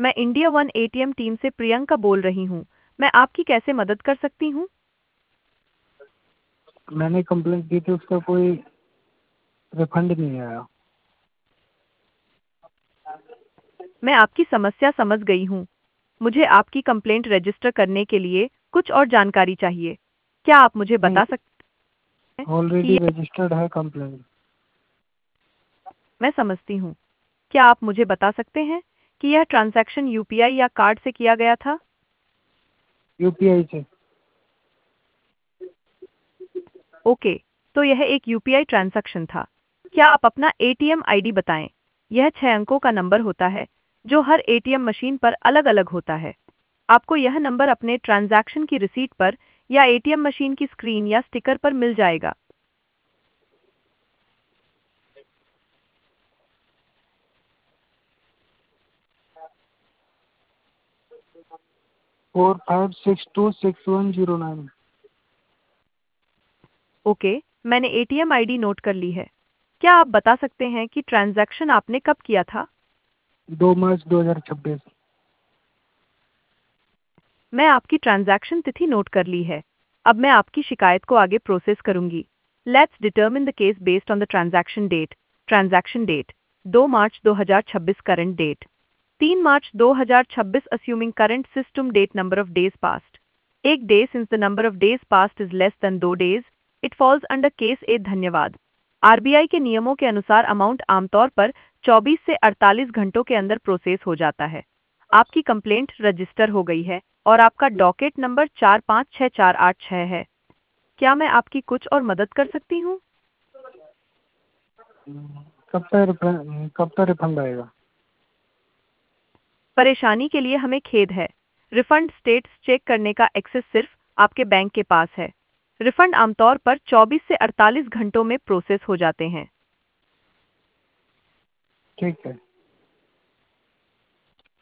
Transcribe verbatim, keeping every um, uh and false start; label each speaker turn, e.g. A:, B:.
A: मैं India one ATM team से प्रियंका बोल रही हूँ। मैं आपकी कैसे मदद कर सकती हूँ?
B: मैंने कंप्लेंट की थी, उसका कोई रिफंड नहीं आया।
A: मैं आपकी समस्या समझ गई हूँ। मुझे आपकी कंप्लेंट रजिस्टर करने के लिए कुछ और जानकारी चाहिए। क्या आप मुझे
B: नहीं,
A: बता सकते हैं कि
B: ऑलरेडी
A: यह...
B: रजिस्टर्ड है कंप्लेंट।
A: मैं समझती हूँ। क्या आप मुझे बता सकते हैं कि यह ट्रांजैक्शन यूपीआई या कार्ड से किया गया था?
B: यूपीआई से।
A: ओके, तो यह एक यूपीआई ट्रांजैक्शन था। क्या आप अपना एटीएम आईडी बताएं? यह छह अंकों का नंबर होता है जो हर एटीएम मशीन पर अलग-अलग होता है। आपको यह नंबर अपने ट्रांजैक्शन की रिसीट पर या एटीएम मशीन की स्क्रीन या स्टिकर पर मिल जाएगा।
B: Four five six two six one zero nine.
A: Okay, मैंने एटीएम आईडी नोट कर ली है। क्या आप बता सकते हैं कि ट्रांजैक्शन आपने कब किया था?
B: दो मार्च दो हजार छब्बीस।
A: मैं आपकी ट्रांजैक्शन तिथि नोट कर ली है। अब मैं आपकी शिकायत को आगे प्रोसेस करूंगी। Let's determine the case based on the transaction date. Transaction date दो मार्च दो हज़ार छब्बीस करंट डेट तीन मार्च दो हज़ार छब्बीस assuming current system date number of days passed। एक day since the number of days passed is less than दो days, it falls under case A. धन्यवाद। आरबीआई के नियमों के अनुसार अमाउंट आमतौर पर चौबीस से अड़तालीस घंटों के अंदर प्रोसेस हो जाता है। आपकी कंप्लेंट रजिस्टर हो गई है और आपका डॉकेट नंबर चार पाँच छः चार आठ छः है। क्या मैं आपकी कुछ और मदद कर सकती हूँ?
B: कब तक रिफंड कब तक रिफंड आएगा?
A: परेशानी के लिए हमें खेद है। रिफंड स्टेटस चेक करने का एक्सेस सिर्फ आपके बैंक के पास है। रिफंड आमतौर पर चौबीस से अड़तालीस घंटों में प्रोसेस हो जाते हैं।
B: ठीक है।